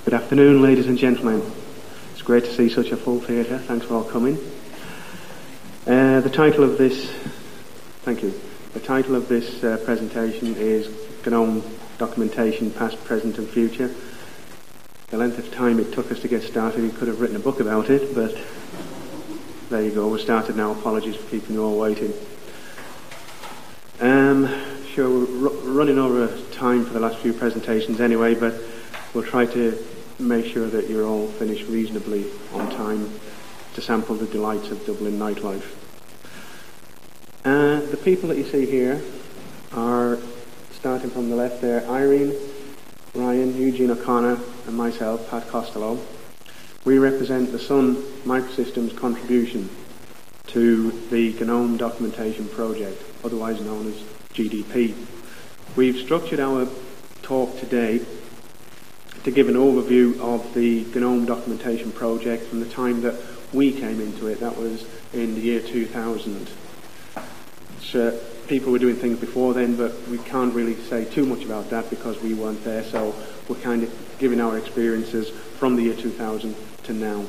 Good afternoon, ladies and gentlemen. It's great to see such a full theatre. Thanks for all coming. The title of this presentation is GNOME Documentation, Past, Present and Future. The length of time it took us to get started, we could have written a book about it, but there you go, we're started now. Apologies for keeping you all waiting. Sure, we're running over time for the last few presentations anyway, but we'll try to make sure that you're all finished reasonably on time to sample the delights of Dublin nightlife. The people that you see here are, starting from the left there, Irene, Ryan, Eugene O'Connor and myself, Pat Costello. We represent the Sun Microsystems contribution to the GNOME Documentation Project, otherwise known as GDP. We've structured our talk today to give an overview of the GNOME Documentation Project from the time that we came into it. That was in the year 2000. So people were doing things before then, but we can't really say too much about that because we weren't there, so we're kind of giving our experiences from the year 2000 to now.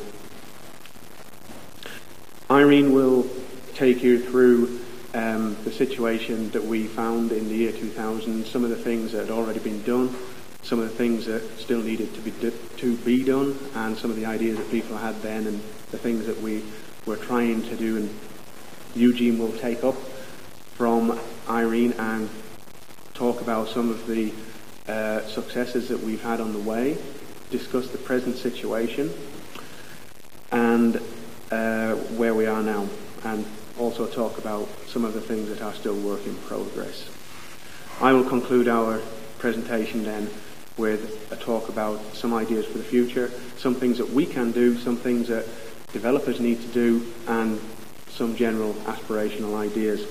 Irene will take you through the situation that we found in the year 2000, some of the things that had already been done, some of the things that still needed to be done, and some of the ideas that people had then and the things that we were trying to do. And Eugene will take up from Irene and talk about some of the successes that we've had on the way, discuss the present situation and where we are now, and also talk about some of the things that are still work in progress. I will conclude our presentation then with a talk about some ideas for the future, some things that we can do, some things that developers need to do, and some general aspirational ideas.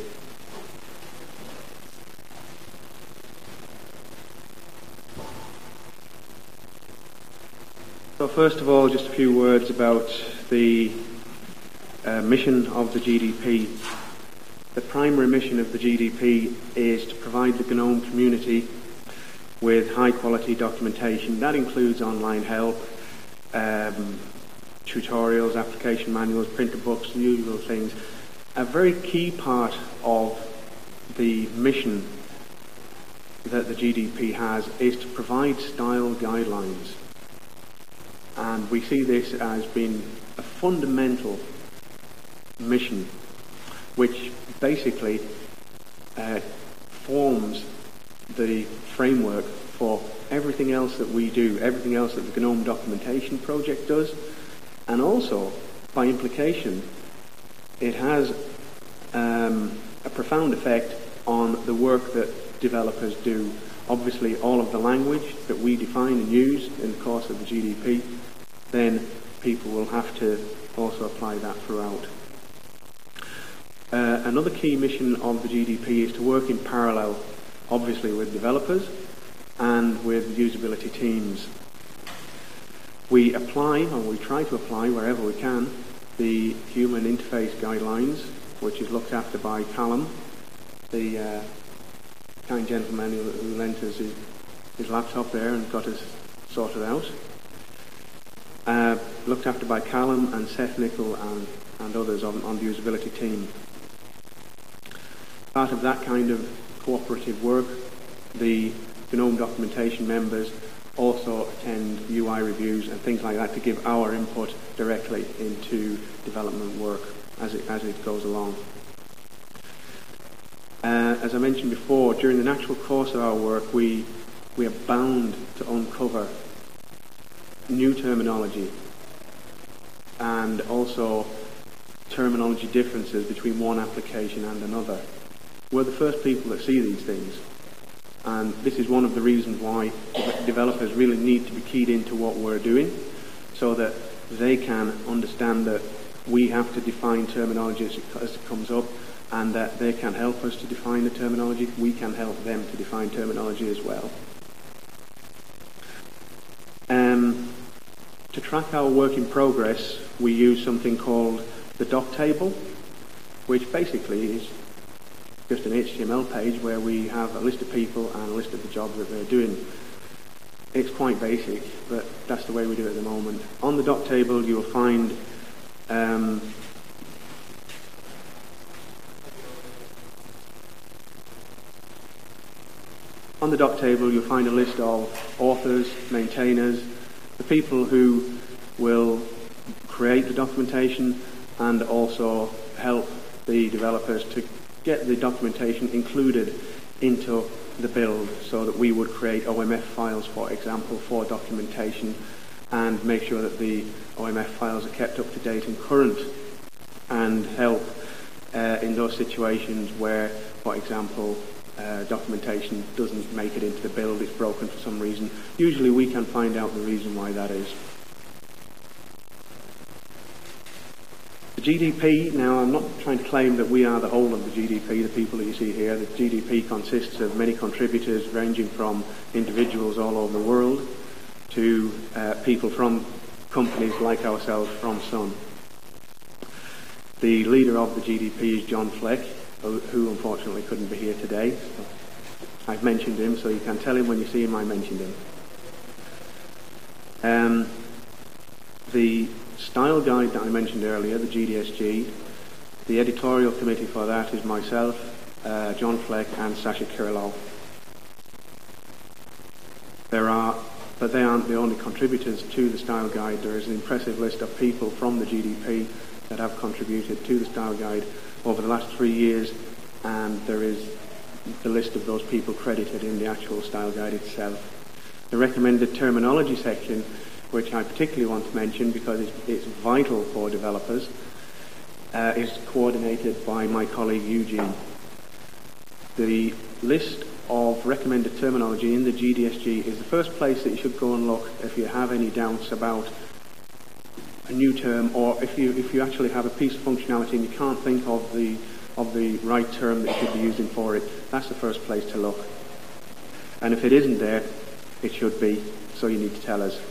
So first of all, just a few words about the mission of the GDP. The primary mission of the GDP is to provide the GNOME community with high quality documentation. That includes online help, tutorials, application manuals, printer books, the usual things. A very key part of the mission that the GDP has is to provide style guidelines. And we see this as being a fundamental mission, which basically forms the framework for everything else that we do, everything else that the GNOME Documentation Project does, and also, by implication, it has a profound effect on the work that developers do. Obviously, all of the language that we define and use in the course of the GDP, then people will have to also apply that throughout. Another key mission of the GDP is to work in parallel, obviously, with developers and with usability teams. We apply, or we try to apply wherever we can, the Human Interface Guidelines, which is looked after by Callum, the kind gentleman who lent us his laptop there and got us sorted out. Looked after by Callum and Seth Nicol and others on the usability team. Part of that kind of cooperative work, the GNOME documentation members also attend UI reviews and things like that to give our input directly into development work as it goes along. As I mentioned before, during the natural course of our work, we are bound to uncover new terminology and also terminology differences between one application and another. We're the first people that see these things, and this is one of the reasons why developers really need to be keyed into what we're doing so that they can understand that we have to define terminology as it comes up, and that they can help us to define the terminology. We can help them to define terminology as well. To track our work in progress, we use something called the doc table, which basically is just an HTML page where we have a list of people and a list of the jobs that they're doing. It's quite basic, but that's the way we do it at the moment. On the doc table you'll find on the doc table you'll find a list of authors, maintainers, the people who will create the documentation and also help the developers to get the documentation included into the build, so that we would create OMF files, for example, for documentation, and make sure that the OMF files are kept up to date and current, and help in those situations where, for example, documentation doesn't make it into the build, it's broken for some reason. Usually we can find out the reason why that is. The GDP, now I'm not trying to claim that we are the whole of the GDP, the people that you see here. The GDP consists of many contributors ranging from individuals all over the world to people from companies like ourselves from Sun. The leader of the GDP is John Fleck, who unfortunately couldn't be here today. So I've mentioned him, so you can tell him when you see him I mentioned him. The style guide that I mentioned earlier, the GDSG, the editorial committee for that is myself, John Fleck and Sasha Kirilov. But they aren't the only contributors to the style guide. There is an impressive list of people from the GDP that have contributed to the style guide over the last 3 years, and there is the list of those people credited in the actual style guide itself. The recommended terminology section, which I particularly want to mention because it's vital for developers, is coordinated by my colleague Eugene. The list of recommended terminology in the GDSG is the first place that you should go and look if you have any doubts about a new term, or if you actually have a piece of functionality and you can't think of the right term that you should be using for it. That's the first place to look. And if it isn't there, it should be, so you need to tell us.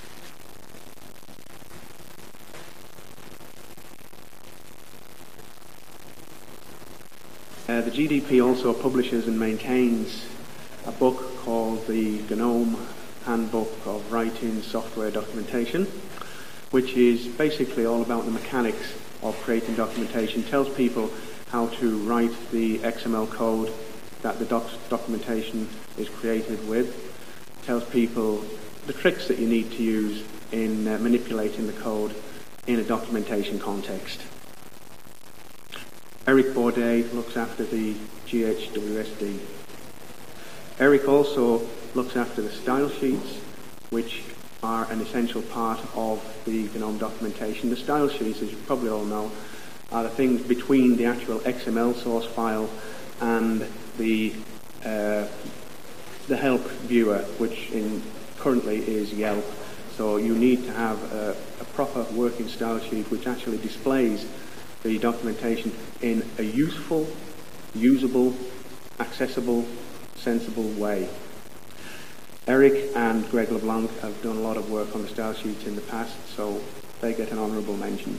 The GDP also publishes and maintains a book called the GNOME Handbook of Writing Software Documentation, which is basically all about the mechanics of creating documentation. Tells people how to write the XML code that the documentation is created with. Tells people the tricks that you need to use in manipulating the code in a documentation context. Eric Bourdet looks after the GHWSD. Eric also looks after the style sheets, which are an essential part of the GNOME documentation. The style sheets, as you probably all know, are the things between the actual XML source file and the help viewer, which currently is Yelp. So you need to have a proper working style sheet which actually displays the documentation in a useful, usable, accessible, sensible way. Eric and Greg LeBlanc have done a lot of work on the style sheets in the past, so they get an honourable mention.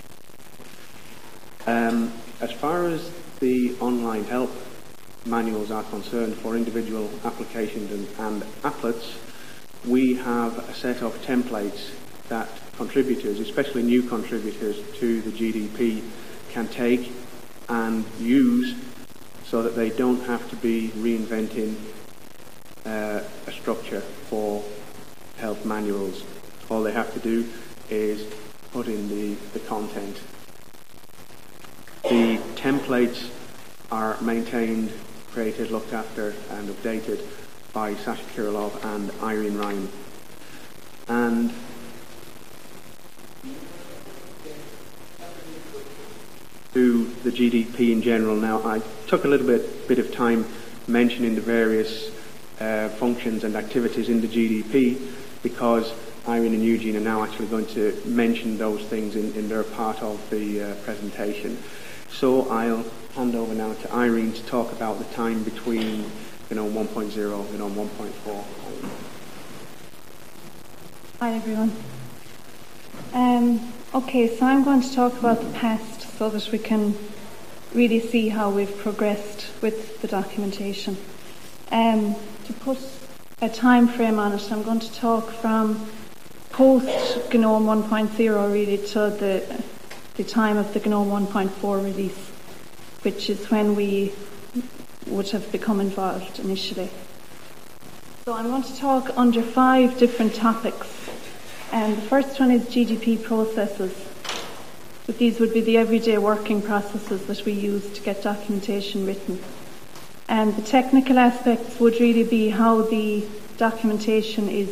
As far as the online help manuals are concerned for individual applications and applets, we have a set of templates that contributors, especially new contributors to the GDP, can take and use so that they don't have to be reinventing a structure for help manuals. All they have to do is put in the content. The templates are maintained, created, looked after and updated by Sasha Kirilov and Irene Ryan. And to the GDP in general now, I took a little bit of time mentioning the various functions and activities in the GDP because Irene and Eugene are now actually going to mention those things in their part of the presentation. So I'll hand over now to Irene to talk about the time between GNOME 1.0 and GNOME 1.4. Hi everyone. Okay, so I'm going to talk about the past so that we can really see how we've progressed with the documentation. To put a time frame on it, I'm going to talk from post GNOME 1.0 really to the time of the GNOME 1.4 release, which is when we would have become involved initially. So I'm going to talk under 5 different topics. And the first one is GDP processes. But these would be the everyday working processes that we use to get documentation written. And the technical aspects would really be how the documentation is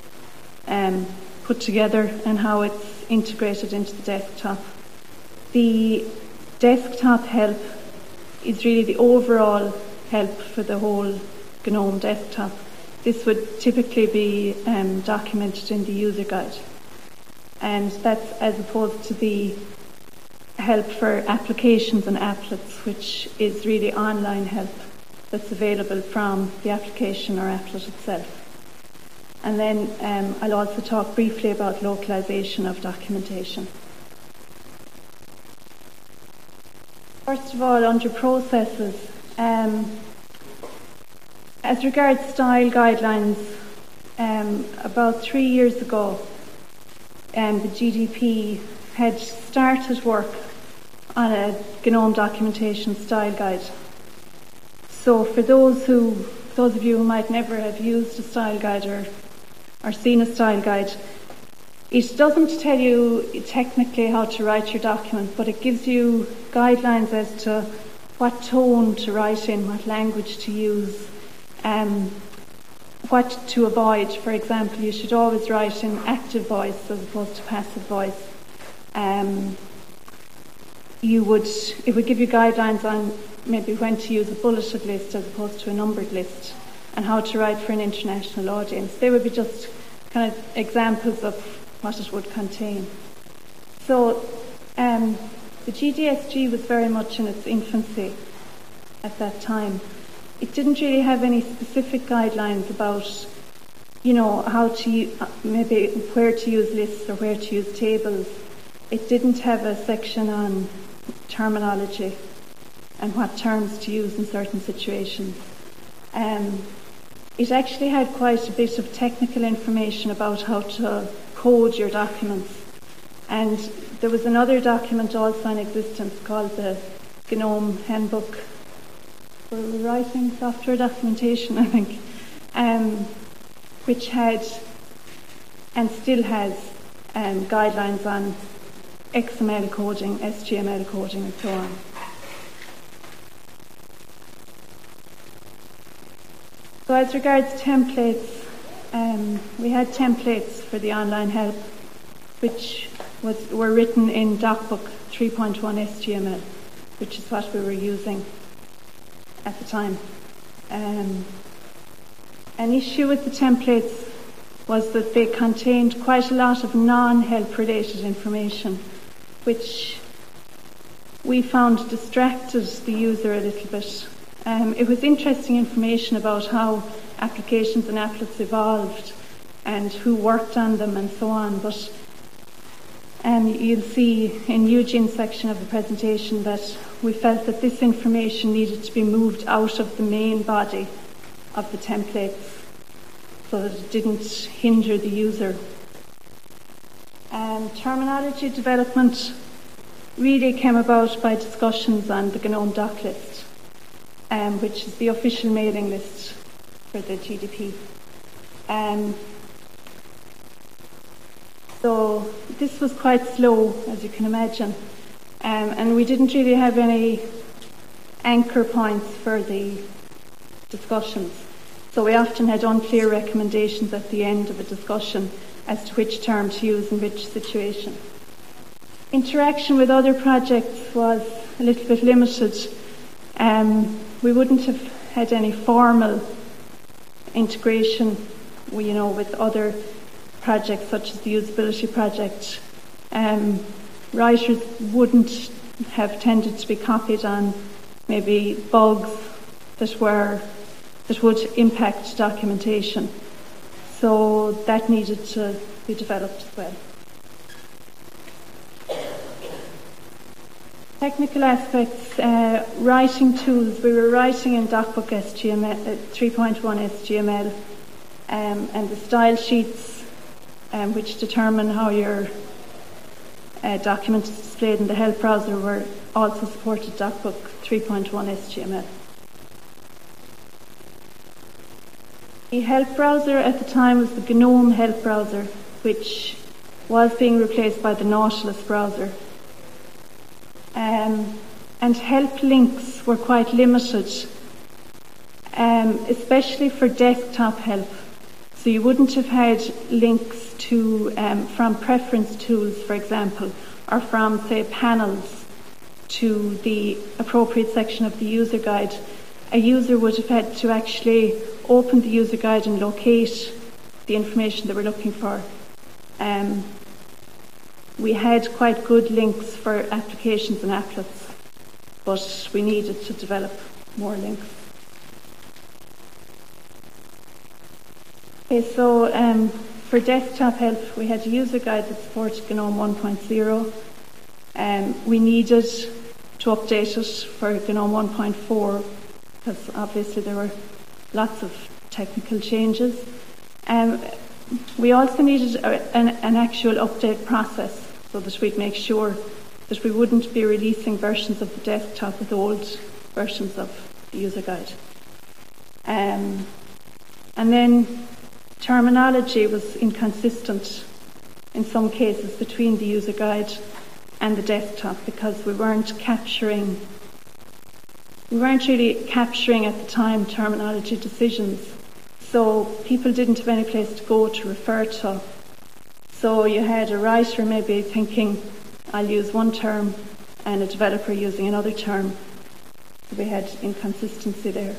put together and how it's integrated into the desktop. The desktop help is really the overall help for the whole GNOME desktop. This would typically be documented in the user guide. And that's as opposed to the help for applications and applets, which is really online help that's available from the application or applet itself. And then I'll also talk briefly about localization of documentation. First of all, under processes, as regards style guidelines, about 3 years ago, the GDP had started work on a GNOME documentation style guide. So for those of you who might never have used a style guide or seen a style guide, it doesn't tell you technically how to write your document, but it gives you guidelines as to what tone to write in, what language to use, what to avoid. For example, you should always write in active voice as opposed to passive voice. It would give you guidelines on maybe when to use a bulleted list as opposed to a numbered list, and how to write for an international audience. They would be just kind of examples of what it would contain. So the GDSG was very much in its infancy at that time. It didn't really have any specific guidelines about, how to maybe where to use lists or where to use tables. It didn't have a section on terminology and what terms to use in certain situations. It actually had quite a bit of technical information about how to code your documents. And there was another document also in existence called the GNOME Handbook for Writing Software Documentation, I think, which had and still has guidelines on XML coding, HTML coding, and so on. So as regards templates, we had templates for the online help, which were written in DocBook 3.1 HTML, which is what we were using at the time. An issue with the templates was that they contained quite a lot of non-help related information, which we found distracted the user a little bit. It was interesting information about how applications and applets evolved and who worked on them and so on, but you'll see in Eugene's section of the presentation that we felt that this information needed to be moved out of the main body of the templates so that it didn't hinder the user. Terminology development really came about by discussions on the GNOME doc list, which is the official mailing list for the GDP. So this was quite slow, as you can imagine, and we didn't really have any anchor points for the discussions. So we often had unclear recommendations at the end of a discussion as to which term to use in which situation. Interaction with other projects was a little bit limited. We wouldn't have had any formal integration, with other projects such as the usability project. Writers wouldn't have tended to be copied on maybe bugs that would impact documentation. So that needed to be developed as well. Technical aspects, writing tools. We were writing in DocBook 3.1 HTML, and the style sheets which determine how your document is displayed in the help browser, were also supported DocBook 3.1 SGML. The help browser at the time was the GNOME help browser, which was being replaced by the Nautilus browser. And help links were quite limited, especially for desktop help. So you wouldn't have had links to from preference tools, for example, or from, say, panels to the appropriate section of the user guide. A user would have had to actually open the user guide and locate the information they were looking for. We had quite good links for applications and applets, but we needed to develop more links. Okay, so for desktop help, we had a user guide that supported GNOME 1.0. We needed to update it for GNOME 1.4 because obviously there were lots of technical changes. We also needed an actual update process so that we'd make sure that we wouldn't be releasing versions of the desktop with old versions of the user guide. And then terminology was inconsistent in some cases between the user guide and the desktop because we weren't really capturing at the time terminology decisions. So people didn't have any place to go to refer to. So you had a writer maybe thinking, I'll use one term, and a developer using another term. We had inconsistency there.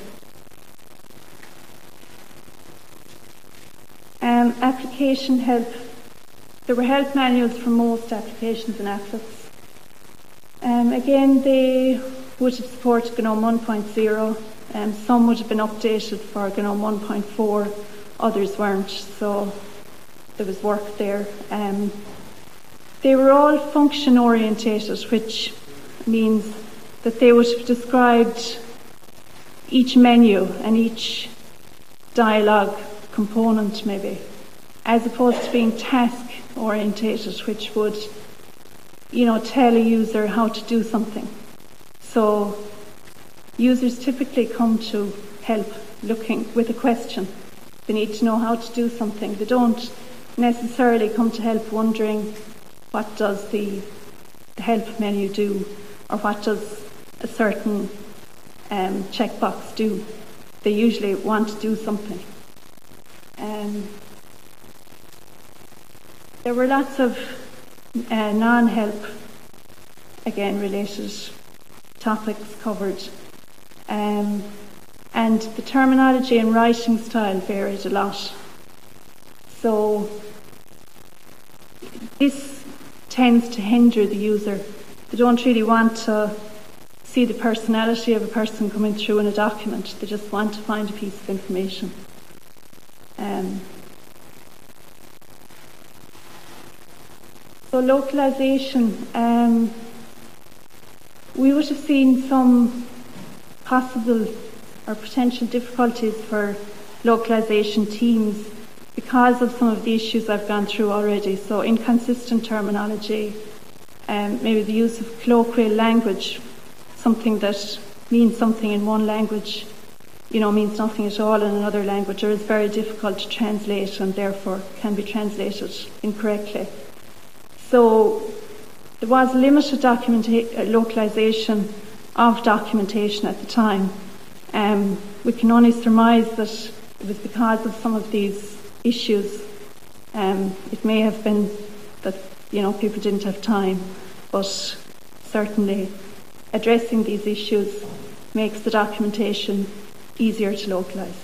Application help. There were help manuals for most applications and applets. Again, they would have supported GNOME 1.0. Some would have been updated for GNOME 1.4, others weren't, so there was work there. They were all function orientated, which means that they would have described each menu and each dialogue component maybe, as opposed to being task orientated, which would, tell a user how to do something. So users typically come to help looking with a question. They need to know how to do something. They don't necessarily come to help wondering what does the help menu do or what does a certain checkbox do. They usually want to do something. There were lots of non-help, again, related topics covered. And the terminology and writing style varied a lot. So this tends to hinder the user. They don't really want to see the personality of a person coming through in a document. They just want to find a piece of information. So localization. We would have seen some possible or potential difficulties for localization teams because of some of the issues I've gone through already. So inconsistent terminology, maybe the use of colloquial language, something that means something in one language, means nothing at all in another language, or is very difficult to translate and therefore can be translated incorrectly. So there was limited localization of documentation at the time. We can only surmise that it was because of some of these issues. It may have been that people didn't have time, but certainly addressing these issues makes the documentation easier to localize.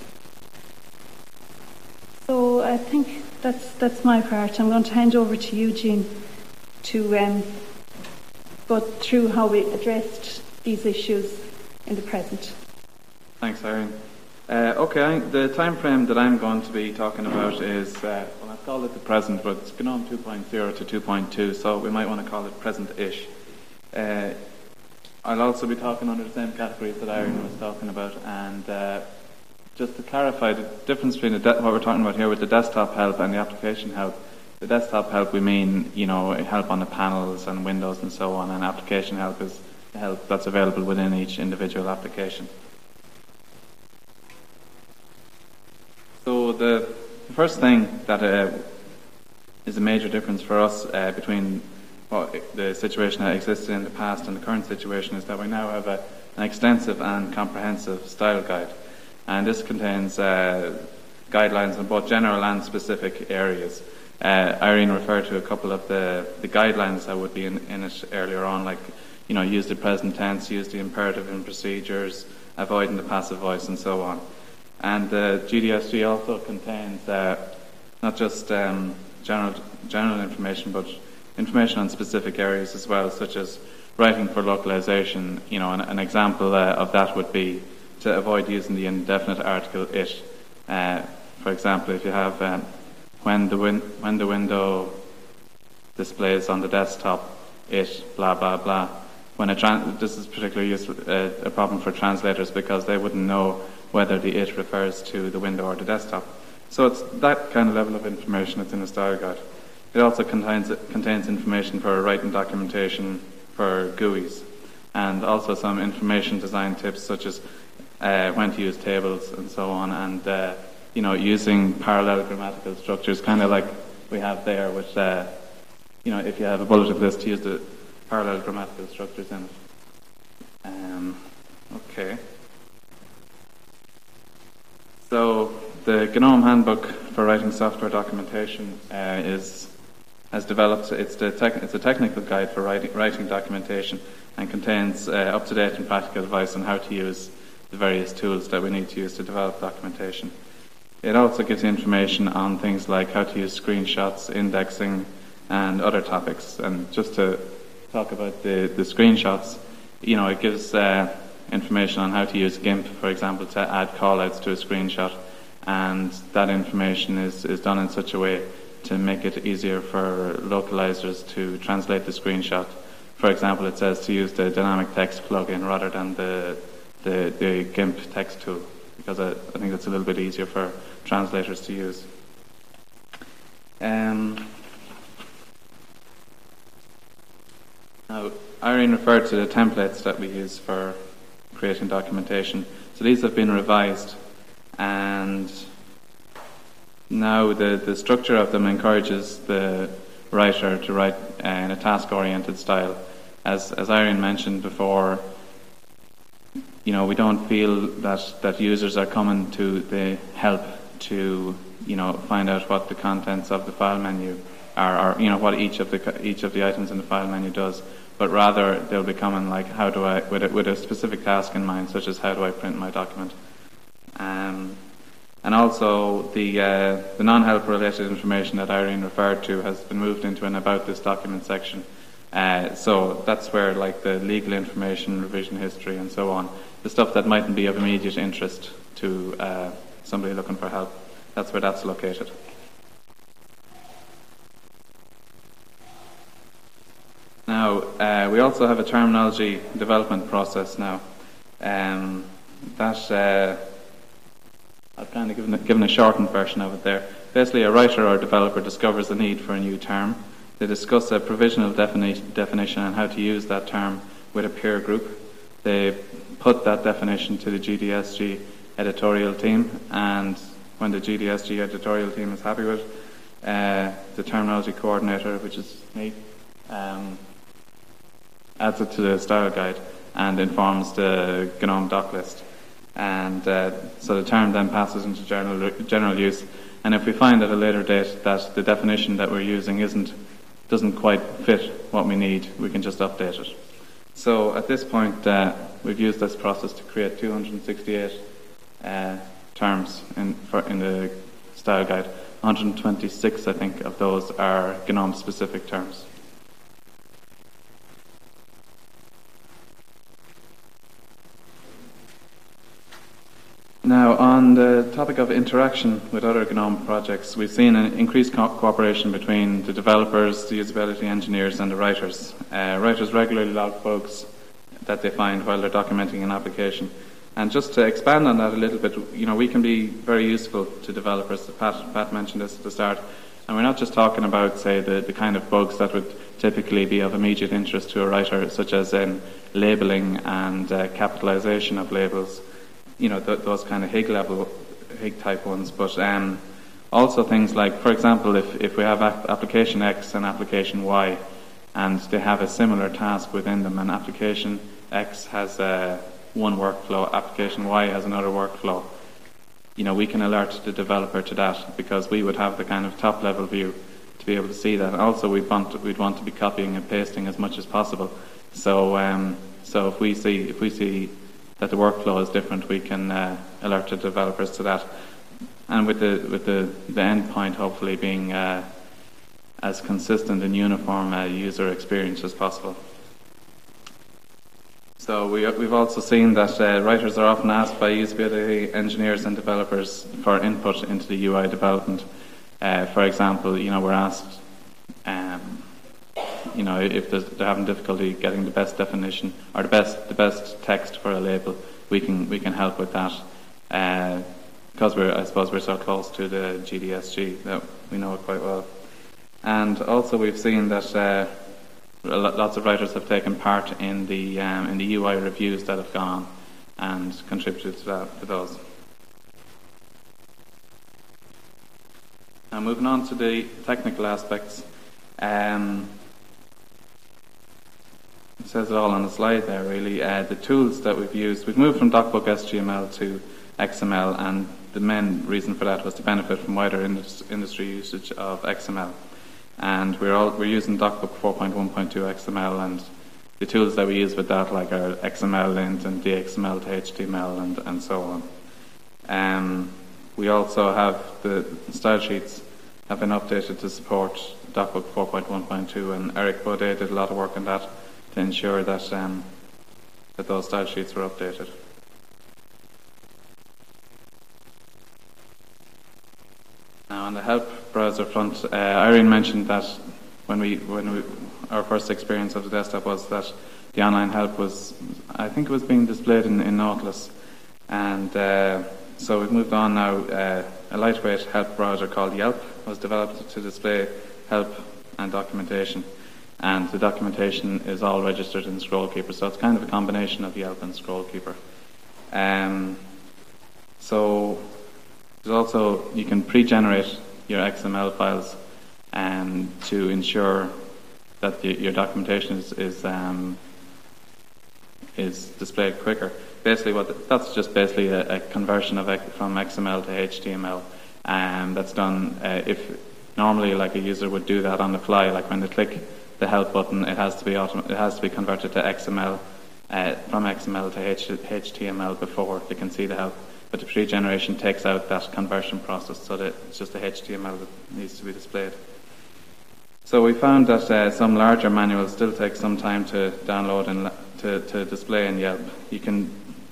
So I think that's my part. I'm going to hand over to Eugene to go through how we addressed these issues in the present. Thanks, Irene. Okay, the time frame that I'm going to be talking about is, I've called it the present, but it's GNOME 2.0 to 2.2, so we might want to call it present-ish. I'll also be talking under the same categories that Irene was talking about, and just to clarify the difference between what we're talking about here with the desktop help and the application help the desktop help, we mean, help on the panels and windows and so on, and application help is help that's available within each individual application. So the first thing that is a major difference for us between the situation that existed in the past and the current situation is that we now have an extensive and comprehensive style guide, and this contains guidelines in both general and specific areas. Irene referred to a couple of the guidelines that would be in it earlier on, like use the present tense, use the imperative in procedures, avoiding the passive voice, and so on. And the GDSG also contains not just general information, but information on specific areas as well, such as writing for localization. An example of that would be to avoid using the indefinite article it. For example, if you have when the window displays on the desktop it blah blah blah. This is particularly useful, a problem for translators, because they wouldn't know whether the it refers to the window or the desktop. So it's that kind of level of information that's in the style guide. It also contains information for writing documentation for GUIs, and also some information design tips such as when to use tables and so on, and using parallel grammatical structures, kind of like we have there with if you have a bulleted list, to use the parallel grammatical structures in it. Okay. So the GNOME Handbook for Writing Software Documentation has developed. It's a technical guide for writing documentation, and contains up-to-date and practical advice on how to use the various tools that we need to use to develop documentation. It also gives information on things like how to use screenshots, indexing, and other topics. And just to talk about the screenshots, it gives information on how to use GIMP, for example, to add callouts to a screenshot, and that information is done in such a way to make it easier for localizers to translate the screenshot. For example, it says to use the dynamic text plugin rather than the GIMP text tool, because I think it's a little bit easier for translators to use. Now, Irene referred to the templates that we use for creating documentation. So these have been revised, and now the structure of them encourages the writer to write in a task-oriented style. As Irene mentioned before, we don't feel that users are coming to the help to find out what the contents of the file menu are, or what each of the items in the file menu does, but rather they'll be coming like, how do I, with a specific task in mind, such as how do I print my document. And also the non-help related information that Irene referred to has been moved into an About This document section. So that's where the legal information, revision history, and so on, the stuff that mightn't be of immediate interest to somebody looking for help, that's where that's located. Now, we also have a terminology development process now. I've kind of given a shortened version of it there. Basically, a writer or developer discovers the need for a new term. They discuss a provisional definition on how to use that term with a peer group. They put that definition to the GDSG editorial team, and when the GDSG editorial team is happy with it, the terminology coordinator, which is me, adds it to the style guide and informs the GNOME doc list. And so the term then passes into general use. And if we find at a later date that the definition that we're using doesn't quite fit what we need, we can just update it. So at this point, we've used this process to create 268 terms in the style guide. 126, I think, of those are GNOME-specific terms. Now, on the topic of interaction with other GNOME projects, we've seen an increased cooperation between the developers, the usability engineers, and the writers. Writers regularly log bugs that they find while they're documenting an application. And just to expand on that a little bit, we can be very useful to developers. Pat mentioned this at the start. And we're not just talking about, say, the kind of bugs that would typically be of immediate interest to a writer, such as in labelling and capitalisation of labels, those kind of Higg type ones, but also things like, for example, if we have application X and application Y, and they have a similar task within them, and application X has one workflow, application Y has another workflow, we can alert the developer to that, because we would have the kind of top level view to be able to see that. And also we'd want to be copying and pasting as much as possible. So if we see that the workflow is different, we can alert the developers to that. And with the end point hopefully being as consistent and uniform a user experience as possible. So we've also seen that writers are often asked by usability engineers and developers for input into the UI development. For example, we're asked, if they're having difficulty getting the best definition or the best text for a label, we can help with that. Because I suppose we're so close to the GDSG that we know it quite well. And also we've seen that lots of writers have taken part in the UI reviews that have gone and contributed to those. Now moving on to the technical aspects. It says it all on the slide there really. The tools that we've used, we've moved from DocBook SGML to XML, and the main reason for that was to benefit from wider industry usage of XML. And we're using DocBook 4.1.2 XML, and the tools that we use with that, like our XML-lint and DXML to HTML and so on. We also have the style sheets have been updated to support DocBook 4.1.2, and Eric Baudet did a lot of work on that to ensure that that those style sheets were updated. Now, on the help browser front, Irene mentioned that when our first experience of the desktop was that the online help was, I think it was being displayed in Nautilus, and so we've moved on now. A lightweight help browser called Yelp was developed to display help and documentation, and the documentation is all registered in Scrollkeeper, so it's kind of a combination of Yelp and Scrollkeeper. So there's also, you can pre-generate your XML files to ensure that your documentation is displayed quicker. Basically, that's just basically a conversion from XML to HTML, and that's done if normally like a user would do that on the fly, like when they click the help button, it has to be converted to XML from XML to HTML before they can see the help. But the pre-generation takes out that conversion process, so that it's just the HTML that needs to be displayed. So we found that some larger manuals still take some time to download and to display in Yelp. You can,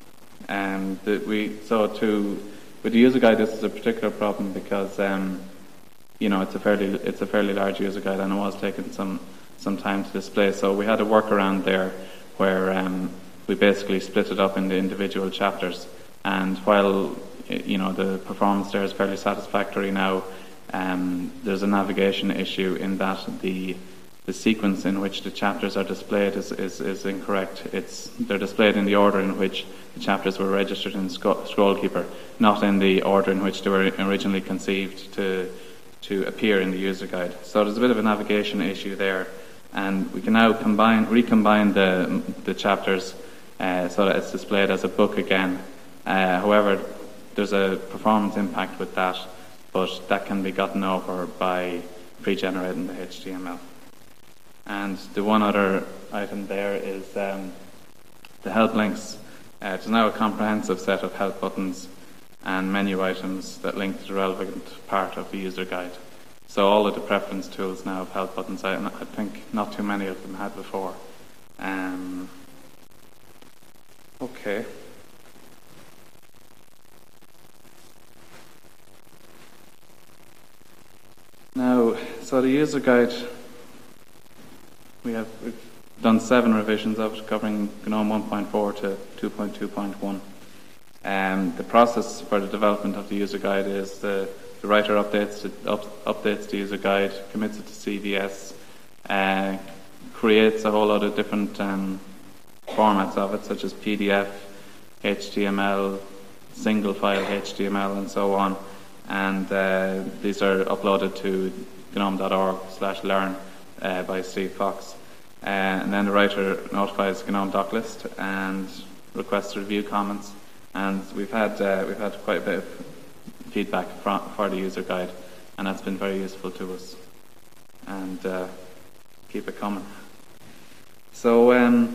with the user guide, this is a particular problem because it's a fairly large user guide, and it was taking some time to display. So we had a workaround there where we basically split it up into individual chapters. And while the performance there is fairly satisfactory now, there's a navigation issue in that the sequence in which the chapters are displayed is incorrect. They're displayed in the order in which the chapters were registered in Scrollkeeper, not in the order in which they were originally conceived to appear in the user guide. So there's a bit of a navigation issue there, and we can now recombine the chapters so that it's displayed as a book again. However, there's a performance impact with that, but that can be gotten over by pre-generating the HTML. And the one other item there is the help links. There's now a comprehensive set of help buttons and menu items that link to the relevant part of the user guide. So all of the preference tools now have help buttons. I think not too many of them had before. Okay. Now, so the user guide, we've done 7 revisions of it, covering GNOME 1.4 to 2.2.1. The process for the development of the user guide is the the writer updates the user guide, commits it to CVS, creates a whole lot of different formats of it, such as PDF, HTML, single file HTML, and so on. And these are uploaded to gnome.org/learn by Steve Fox. And then the writer notifies GNOME doclist and requests review comments. And we've had quite a bit of feedback for the user guide, and that's been very useful to us. And keep it coming. So I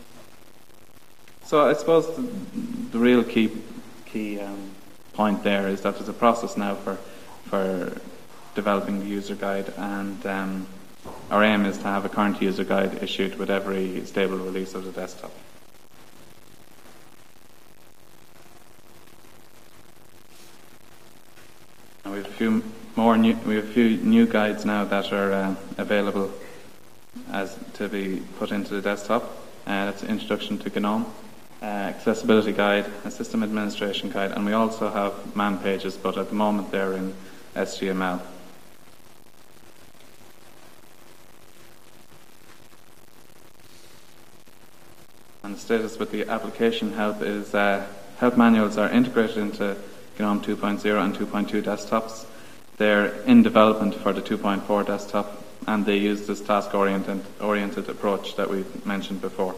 suppose the real key point there is that there's a process now for developing the user guide, and our aim is to have a current user guide issued with every stable release of the desktop. And we have a few new guides now that are available to be put into the desktop. That's Introduction to GNOME, Accessibility Guide, a System Administration Guide, and we also have man pages, but at the moment they're in SGML. And the status with the application help is help manuals are integrated into GNOME 2.0 and 2.2 desktops. They're in development for the 2.4 desktop, and they use this task-oriented approach that we mentioned before.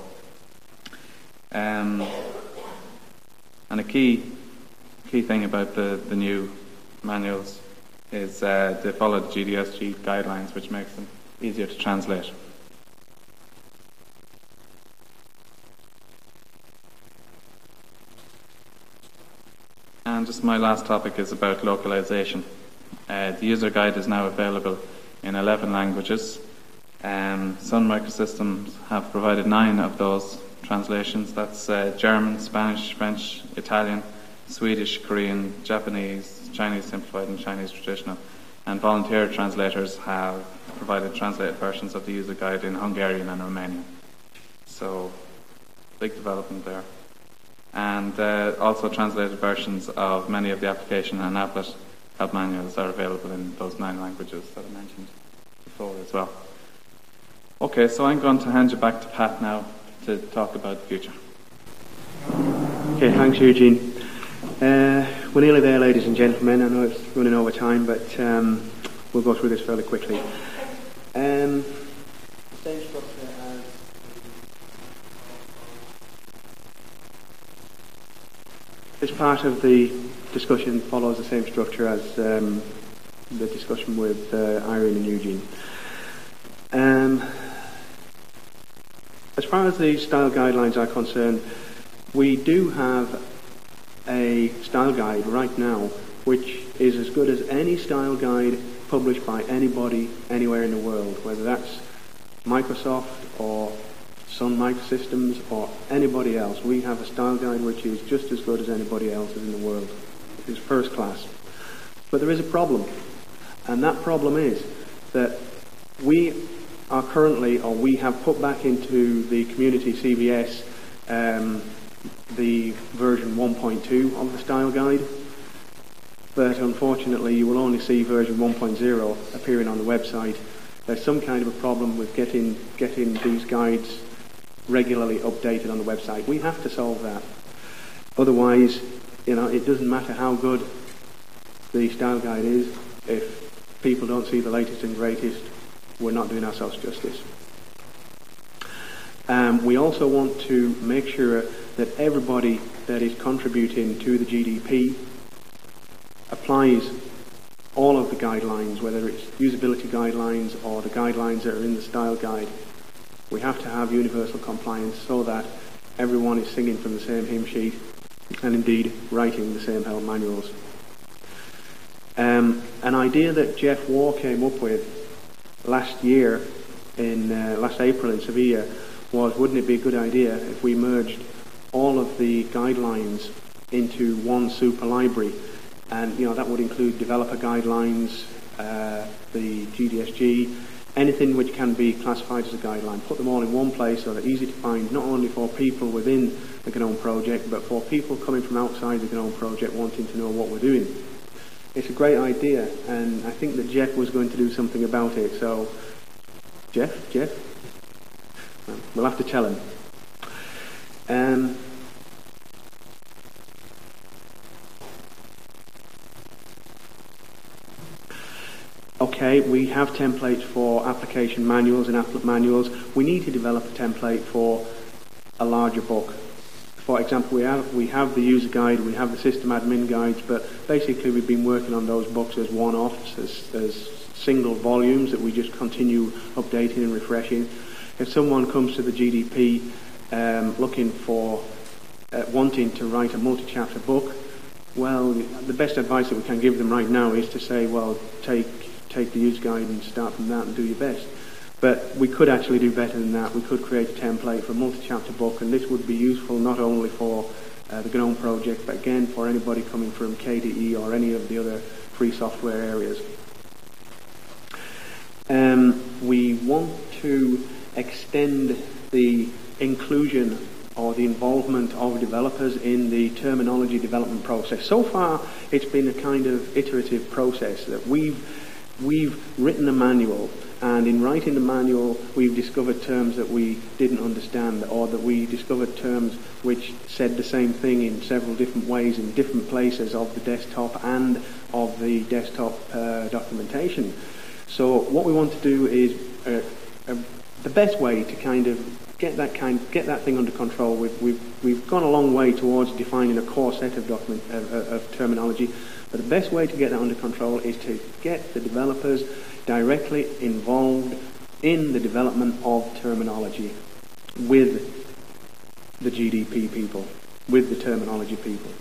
And a key thing about the new manuals is they follow the GDSG guidelines, which makes them easier to translate. And just my last topic is about localization. The user guide is now available in 11 languages. Sun Microsystems have provided 9 of those translations. That's German, Spanish, French, Italian, Swedish, Korean, Japanese, Chinese Simplified and Chinese Traditional. And volunteer translators have provided translated versions of the user guide in Hungarian and Romanian. So, big development there. And also translated versions of many of the application and applet help manuals are available in those 9 languages that I mentioned before as well. Okay, so I'm going to hand you back to Pat now to talk about the future. Okay, thanks Eugene. We're nearly there, ladies and gentlemen. I know it's running over time, but we'll go through this fairly quickly. Same structure as this part of the discussion follows the same structure as the discussion with Irene and Eugene. As far as the style guidelines are concerned, we do have a style guide right now which is as good as any style guide published by anybody anywhere in the world, whether that's Microsoft or Sun Microsystems or anybody else. We have a style guide which is just as good as anybody else's in the world. It's first class. But there is a problem, and that problem is that we are currently, or we have put back into the community CVS the version 1.2 of the style guide, but unfortunately you will only see version 1.0 appearing on the website. There's some kind of a problem with getting these guides regularly updated on the website. We have to solve that. Otherwise, it doesn't matter how good the style guide is if people don't see the latest and greatest. We're not doing ourselves justice. We also want to make sure that everybody that is contributing to the GDP applies all of the guidelines, whether it's usability guidelines or the guidelines that are in the style guide. We have to have universal compliance so that everyone is singing from the same hymn sheet and indeed writing the same help manuals. An idea that Jeff Waugh came up with last year, last April in Sevilla, was wouldn't it be a good idea if we merged all of the guidelines into one super library, and that would include developer guidelines, the GDSG, anything which can be classified as a guideline. Put them all in one place so they're easy to find, not only for people within the GNOME project, but for people coming from outside the GNOME project wanting to know what we're doing. It's a great idea, and I think that Jeff was going to do something about it. So, Jeff, we'll have to tell him. Okay, we have templates for application manuals and applet manuals. We need to develop a template for a larger book. For example, we have the user guide, we have the system admin guides, but basically we've been working on those books as one-offs, as single volumes that we just continue updating and refreshing. If someone comes to the GDP looking for, wanting to write a multi-chapter book, well, the best advice that we can give them right now is to say, well, take the user guide and start from that and do your best. But we could actually do better than that. We could create a template for a multi-chapter book, and this would be useful not only for the GNOME project, but again for anybody coming from KDE or any of the other free software areas. We want to extend the inclusion or the involvement of developers in the terminology development process. So far, it's been a kind of iterative process that we've written a manual, and in writing the manual we've discovered terms that we didn't understand, or that we discovered terms which said the same thing in several different ways in different places of the desktop and of the desktop documentation. So what we want to do is the best way to kind of get that thing under control. We've gone a long way towards defining a core set of terminology. But the best way to get that under control is to get the developers directly involved in the development of terminology with the GDP people, with the terminology people.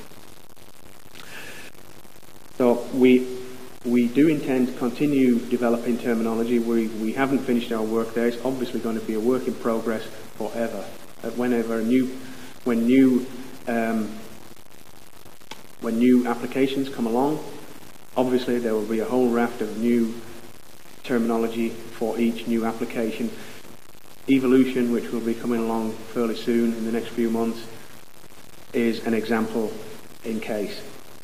So we do intend to continue developing terminology. We haven't finished our work there. It's obviously going to be a work in progress forever. When new applications come along, obviously there will be a whole raft of new terminology for each new application. Evolution, which will be coming along fairly soon in the next few months, is an example in case.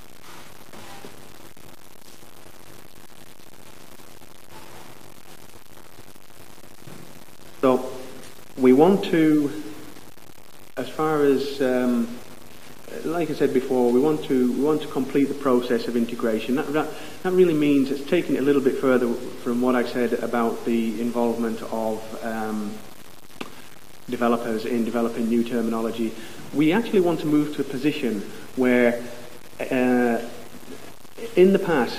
So we want to, as far as like I said before, we want to complete the process of integration. That really means it's taking it a little bit further from what I said about the involvement of developers in developing new terminology. We actually want to move to a position where, in the past,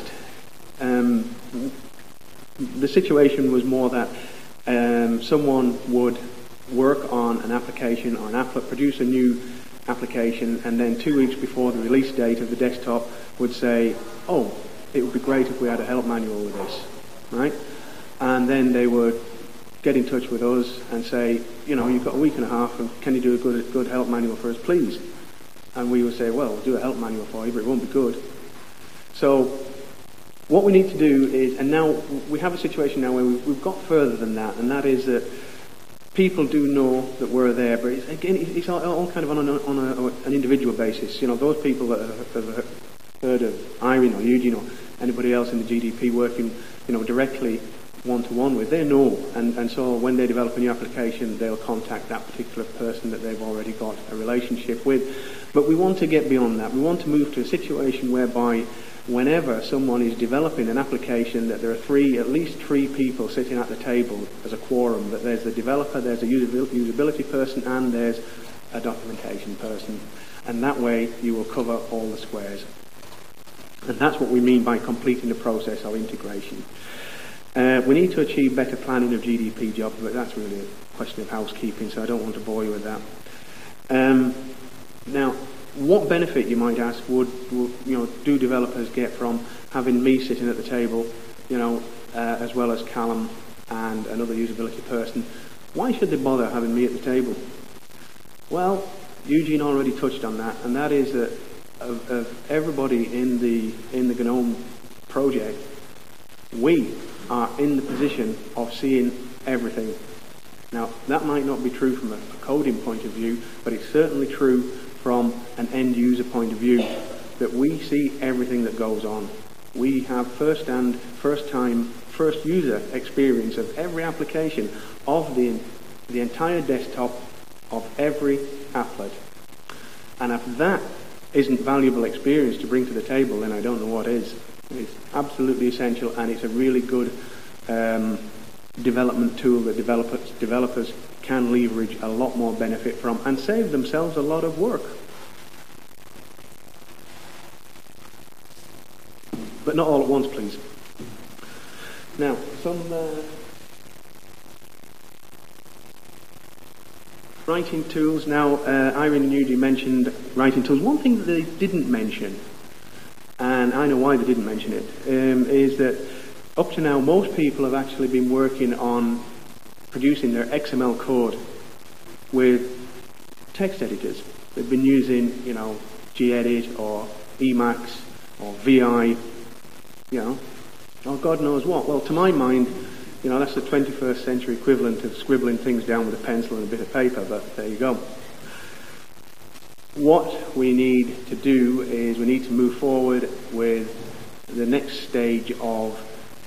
the situation was more that someone would work on an application or an applet, produce a new application, and then 2 weeks before the release date of the desktop would say, oh, it would be great if we had a help manual with this, right? And then they would get in touch with us and say, you know, you've got a week and a half, and can you do a good help manual for us, please? And we would say, well, we'll do a help manual for you, but it won't be good. So what we need to do is, and now we have a situation now where we've got further than that, and that is that people do know that we're there, but it's all kind of on an individual basis. You know, those people that have heard of Irene or Eugene or anybody else in the GDP working, you know, directly one-to-one with, they know, and so when they develop a new application, they'll contact that particular person that they've already got a relationship with. But we want to get beyond that. We want to move to a situation whereby whenever someone is developing an application, that there are at least three people sitting at the table as a quorum, that there's the developer, there's a usability person, and there's a documentation person. And that way you will cover all the squares. And that's what we mean by completing the process of integration. We need to achieve better planning of GDP jobs, but that's really a question of housekeeping, so I don't want to bore you with that. Now, what benefit, you might ask, would do developers get from having me sitting at the table, as well as Callum and another usability person? Why should they bother having me at the table? Well, Eugene already touched on that, and that is that of everybody in the GNOME project, we are in the position of seeing everything. Now, that might not be true from a coding point of view, but it's certainly true from an end user point of view, that we see everything that goes on. We have first user experience of every application of the entire desktop of every applet. And if that isn't valuable experience to bring to the table, then I don't know what is. It's absolutely essential, and it's a really good development tool that developers can leverage a lot more benefit from and save themselves a lot of work. But not all at once, please. Now, some writing tools. Now, Irene and Eugene mentioned writing tools. One thing that they didn't mention, and I know why they didn't mention it, is that up to now most people have actually been working on producing their XML code with text editors. They've been using, gedit or Emacs or VI, or God knows what. Well, to my mind, that's the 21st century equivalent of scribbling things down with a pencil and a bit of paper, but there you go. What we need to do is we need to move forward with the next stage of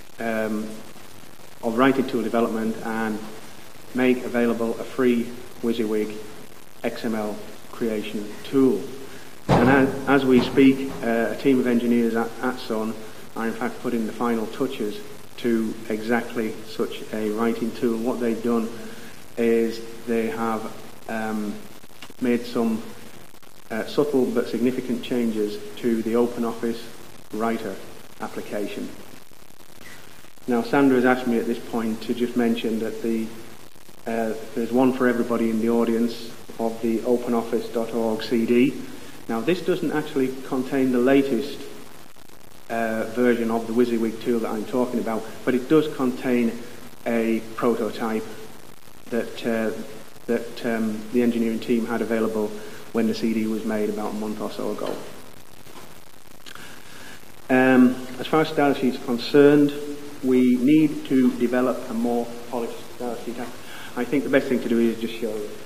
writing tool development and make available a free WYSIWYG XML creation tool. And as we speak, a team of engineers at Sun are in fact putting the final touches to exactly such a writing tool. What they've done is they have made some subtle but significant changes to the OpenOffice Writer application. Now, Sandra has asked me at this point to just mention that there's one for everybody in the audience of the OpenOffice.org CD. Now, this doesn't actually contain the latest version of the WYSIWYG tool that I'm talking about, but it does contain a prototype that the engineering team had available when the CD was made about a month or so ago. As far as data sheets are concerned, we need to develop a more polished data sheet. I think the best thing to do is just show you.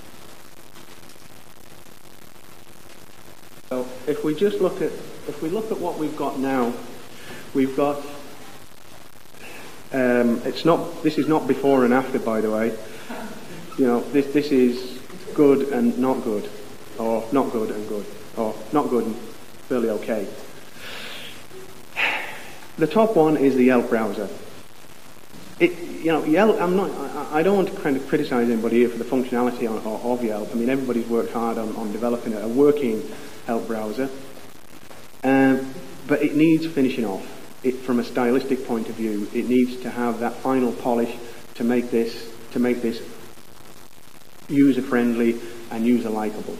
So if we look at what we've got now, we've got this is not before and after, by the way. This is good and not good, or not good and good, or not good and fairly okay. The top one is the Yelp browser. Yelp. I don't want to kind of criticise anybody here for the functionality of Yelp. I mean, everybody's worked hard on developing a working Yelp browser, but it needs finishing off. From a stylistic point of view, it needs to have that final polish to make this user-friendly and user-likable.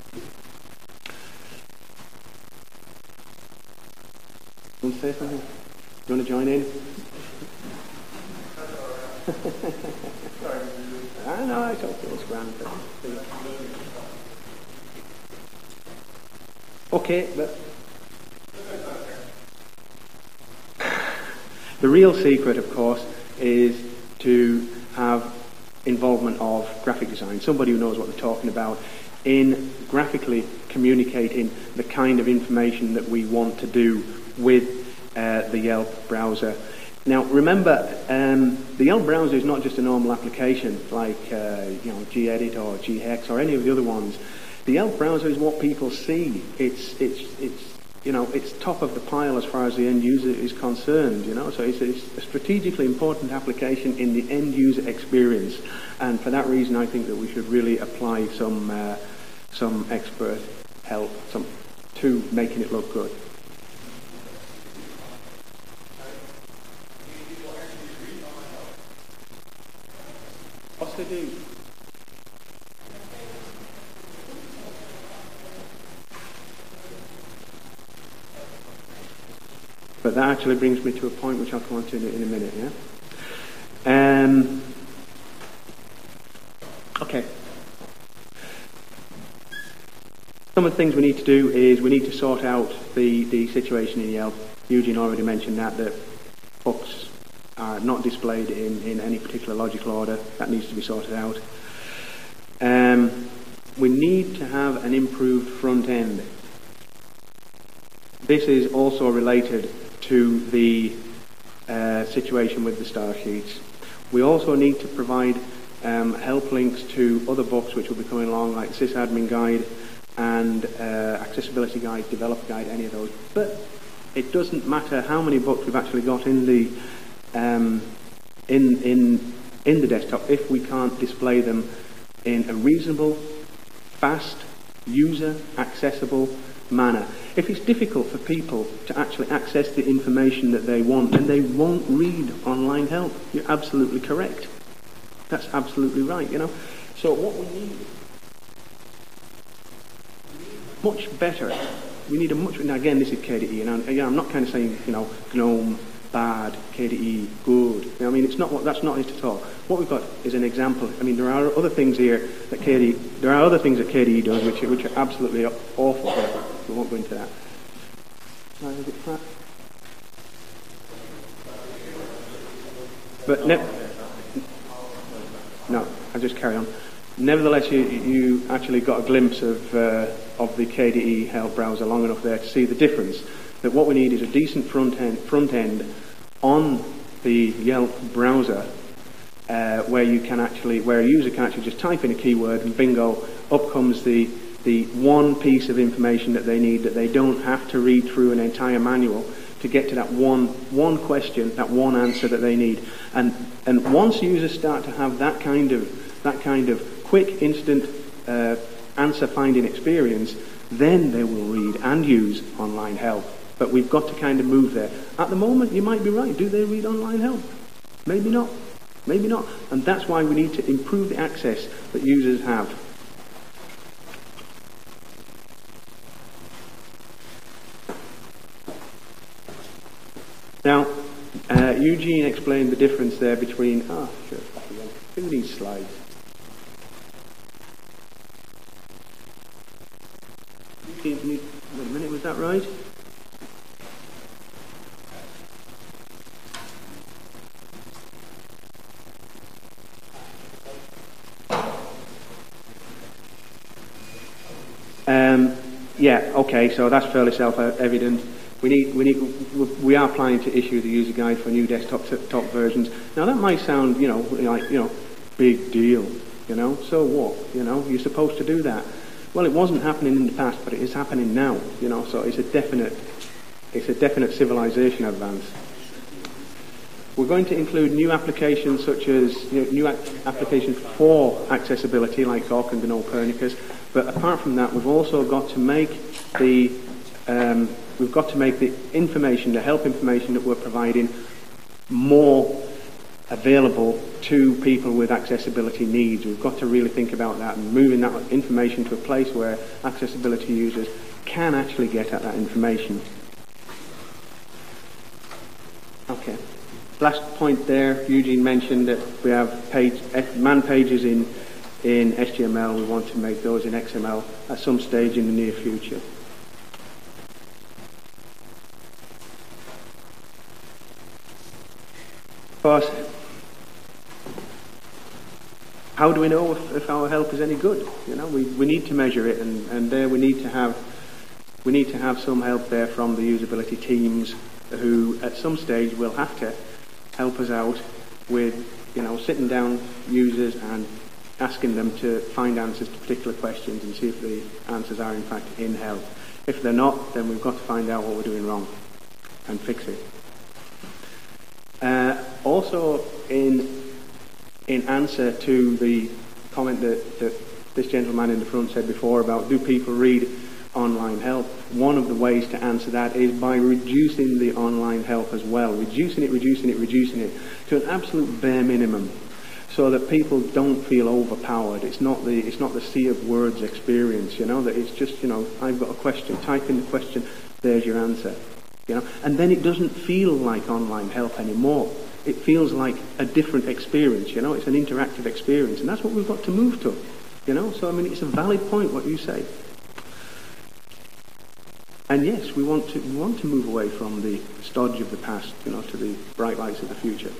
You want to say something? You want to join in? I know, it's okay, it's grand. Okay, but the real secret, of course, is to have involvement of graphic design, somebody who knows what they're talking about, in graphically communicating the kind of information that we want to do with the Yelp browser. Now, remember, the Yelp browser is not just a normal application like gedit or ghex or any of the other ones. The Yelp browser is what people see. It's top of the pile as far as the end user is concerned. So it's a strategically important application in the end user experience, and for that reason, I think that we should really apply some expert help to making it look good. What's they do? But that actually brings me to a point which I'll come on to in a minute, yeah? Okay. Some of the things we need to do is we need to sort out the situation in Yelp. Eugene already mentioned that books are not displayed in any particular logical order. That needs to be sorted out. We need to have an improved front end. This is also related to the situation with the star sheets. We also need to provide help links to other books which will be coming along, like Sysadmin Guide and Accessibility Guide, Developer Guide, any of those. But it doesn't matter how many books we've actually got in the in the desktop if we can't display them in a reasonable, fast, user accessible manner. If it's difficult for people to actually access the information that they want, then they won't read online help. You're absolutely correct. That's absolutely right, you know. So what we need, much better. We need a much. Now again, this is KDE, and I'm not kind of saying, you know, GNOME bad, KDE good. You know, I mean, it's not. That's not it at all. What we've got is an example. I mean, there are other things here that KDE. There are other things that KDE does which are absolutely awful. We won't go into that. Is it flat? But no, I'll just carry on. Nevertheless, you actually got a glimpse of the KDE help browser long enough there to see the difference. That what we need is a decent front end on the Yelp browser, where a user can actually just type in a keyword and bingo, up comes the one piece of information that they need, that they don't have to read through an entire manual to get to that one question, that one answer that they need. And once users start to have that kind of quick, instant answer finding experience, then they will read and use online help. But we've got to kind of move there. At the moment, you might be right. Do they read online help? Maybe not. Maybe not. And that's why we need to improve the access that users have. Now, Eugene explained the difference there between... Who needs slides? Wait a minute, was that right? Yeah, okay, so that's fairly self-evident. We are planning to issue the user guide for new desktop top versions. Now that might sound, big deal, so what? You're supposed to do that. Well, it wasn't happening in the past, but it is happening now, so it's a definite civilization advance. We're going to include new applications such as new applications for accessibility like Gawk and GNOME Pernicus. But apart from that, we've also got to make the information, the help information that we're providing, more available to people with accessibility needs. We've got to really think about that and moving that information to a place where accessibility users can actually get at that information. Okay. Last point there, Eugene mentioned that we have man pages in HTML. We want to make those in XML at some stage in the near future. Of course, how do we know if our help is any good? We need to measure it, and there we need to have some help there from the usability teams, who at some stage will have to help us out with sitting down users and asking them to find answers to particular questions and see if the answers are in fact in help. If they're not, then we've got to find out what we're doing wrong and fix it. Also, in answer to the comment that this gentleman in the front said before about do people read online help, one of the ways to answer that is by reducing the online help as well, reducing it to an absolute bare minimum, so that people don't feel overpowered. It's not the sea of words experience, that it's just, I've got a question, type in the question, there's your answer, and then it doesn't feel like online help anymore. It feels like a different experience, it's an interactive experience, and that's what we've got to move to, so I mean, it's a valid point what you say. And yes, we want to move away from the stodge of the past, to the bright lights of the future.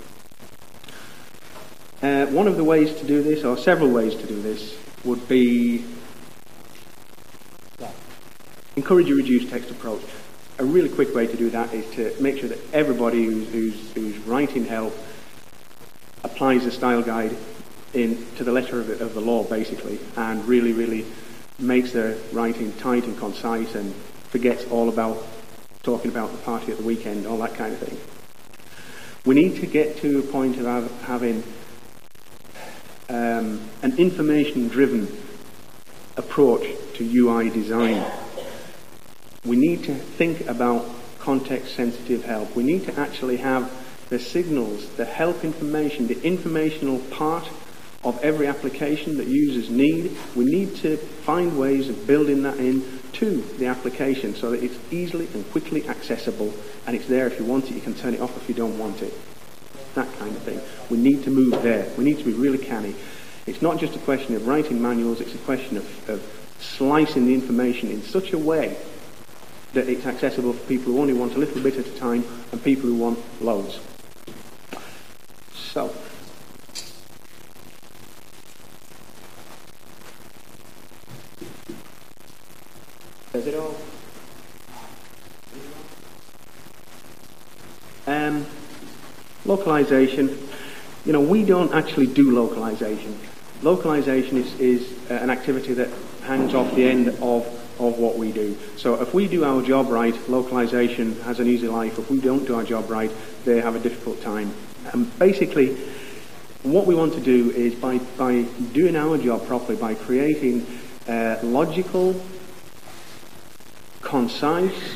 One of the ways to do this, or several ways to do this, would be encourage a reduced text approach. a really quick way to do that is to make sure that everybody who's writing help applies the style guide to the letter of the law, basically, and really makes their writing tight and concise and forgets all about talking about the party at the weekend, all that kind of thing. We need to get to a point of having an information-driven approach to UI design. We need to think about context-sensitive help. We need to actually have the signals, the help information, the informational part of every application that users need. We need to find ways of building that in to the application so that it's easily and quickly accessible, and it's there if you want it. You can turn it off if you don't want it. That kind of thing. We need to move there. We need to be really canny. It's not just a question of writing manuals, it's a question of slicing the information in such a way that it's accessible for people who only want a little bit at a time and people who want loads. So, does it all? Localization. You know, we don't actually do localization. Localization is an activity that hangs off the end of what we do. So if we do our job right, localization has an easy life. If we don't do our job right, they have a difficult time. And basically, what we want to do is by doing our job properly, by creating logical, concise,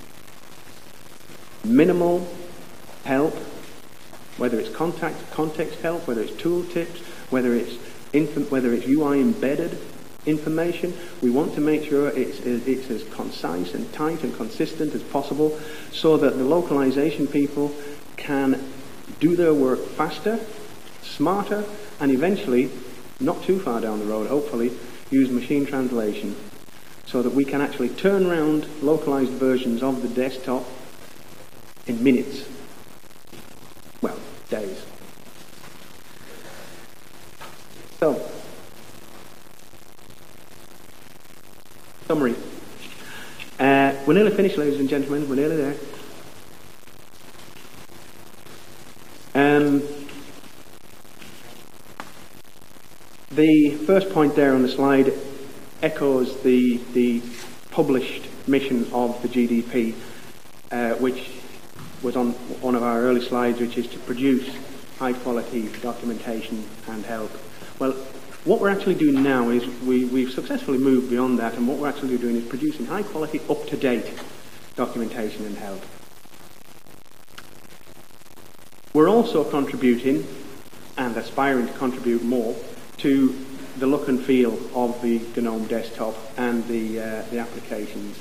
minimal help, whether it's context help, whether it's tooltips, whether it's UI embedded information, we want to make sure it's as concise and tight and consistent as possible so that the localization people can do their work faster, smarter, and eventually, not too far down the road, hopefully, use machine translation so that we can actually turn around localized versions of the desktop in minutes. Well, days. So, summary. We're nearly finished, ladies and gentlemen. We're nearly there. The first point there on the slide echoes the published mission of the GDP, which was on one of our early slides, which is to produce high-quality documentation and help. Well, what we're actually doing now is we've successfully moved beyond that, and what we're actually doing is producing high-quality, up-to-date documentation and help. We're also contributing, and aspiring to contribute more, to the look and feel of the GNOME desktop and the applications.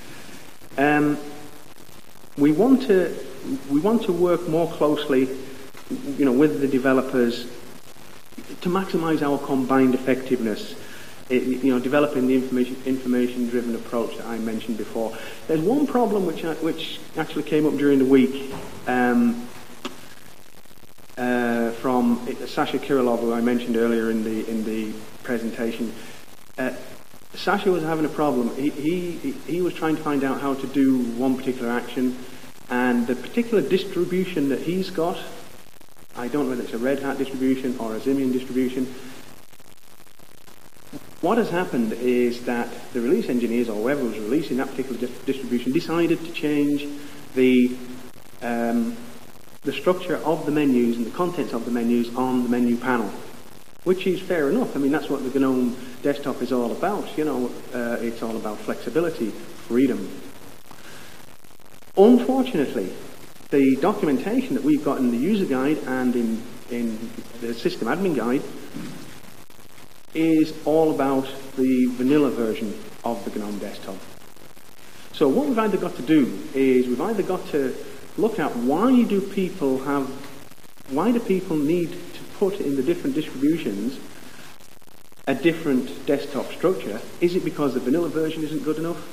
We want to work more closely, with the developers to maximise our combined effectiveness. Developing the information-driven approach that I mentioned before. There's one problem which actually came up during the week from Sasha Kirilov, who I mentioned earlier in the presentation. Sasha was having a problem. He was trying to find out how to do one particular action, and the particular distribution that he's got, I don't know whether it's a Red Hat distribution or a Symbian distribution. What has happened is that the release engineers, or whoever was releasing that particular distribution, decided to change the structure of the menus and the contents of the menus on the menu panel, which is fair enough. I mean, that's what the GNOME desktop is all about. It's all about flexibility, freedom. Unfortunately, the documentation that we've got in the user guide and in the system admin guide is all about the vanilla version of the GNOME desktop. So what we've either got to do is we've either got to look at why do people need to put in the different distributions a different desktop structure? Is it because the vanilla version isn't good enough?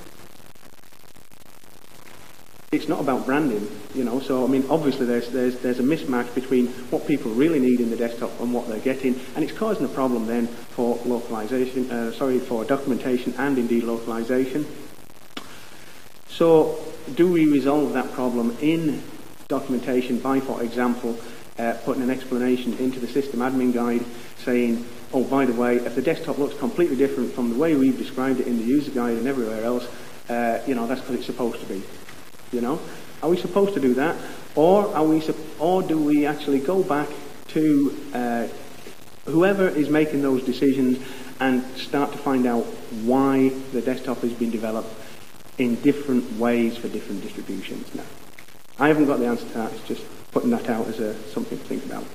It's not about branding, so I mean, obviously there's a mismatch between what people really need in the desktop and what they're getting, and it's causing a problem then for for documentation and indeed localization. So do we resolve that problem in documentation by, for example, putting an explanation into the system admin guide saying, oh, by the way, if the desktop looks completely different from the way we've described it in the user guide and everywhere else, that's because it's supposed to be. Are we supposed to do that? Or do we actually go back to whoever is making those decisions and start to find out why the desktop has been developed in different ways for different distributions? Now, I haven't got the answer to that. It's just putting that out as something to think about.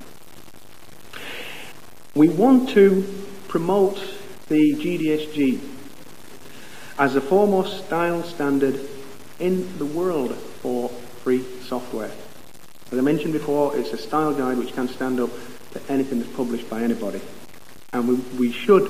We want to promote the GDSG as the foremost style standard in the world for free software. As I mentioned before, it's a style guide which can stand up to anything that's published by anybody. And we should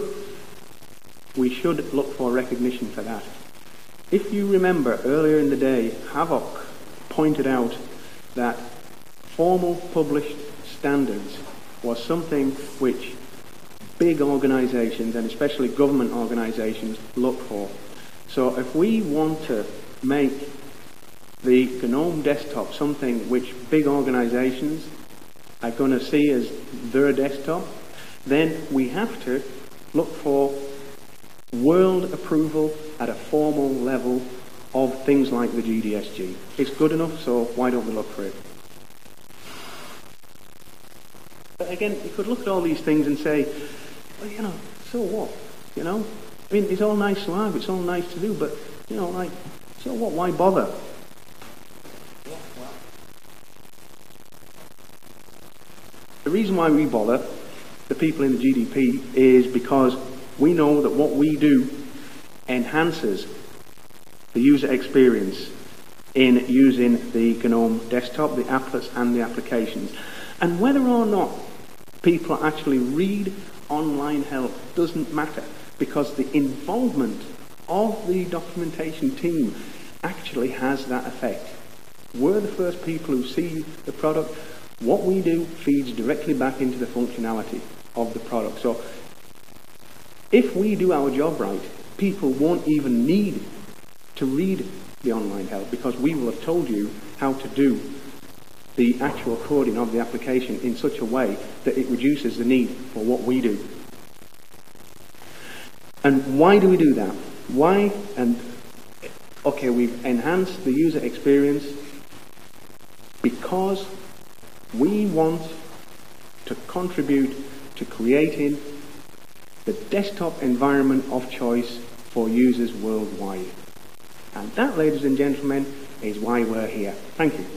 look for recognition for that. If you remember earlier in the day, Havok pointed out that formal published standards was something which big organisations, and especially government organisations, look for. So if we want to make the GNOME desktop something which big organisations are going to see as their desktop, then we have to look for world approval at a formal level of things like the GDSG. It's good enough, so why don't we look for it? But again, you could look at all these things and say, well, so what? I mean, it's all nice to have, it's all nice to do, but, so what? Why bother? The reason why we bother, the people in the GDP, is because we know that what we do enhances the user experience in using the GNOME desktop, the applets and the applications. And whether or not people actually read online help doesn't matter, because the involvement of the documentation team actually has that effect. We're the first people who see the product. What we do feeds directly back into the functionality of the product. So if we do our job right, people won't even need to read the online help, because we will have told you how to do the actual coding of the application in such a way that it reduces the need for what we do. And why do we do that? Why? And okay, we've enhanced the user experience because we want to contribute to creating the desktop environment of choice for users worldwide. And that, ladies and gentlemen, is why we're here. Thank you.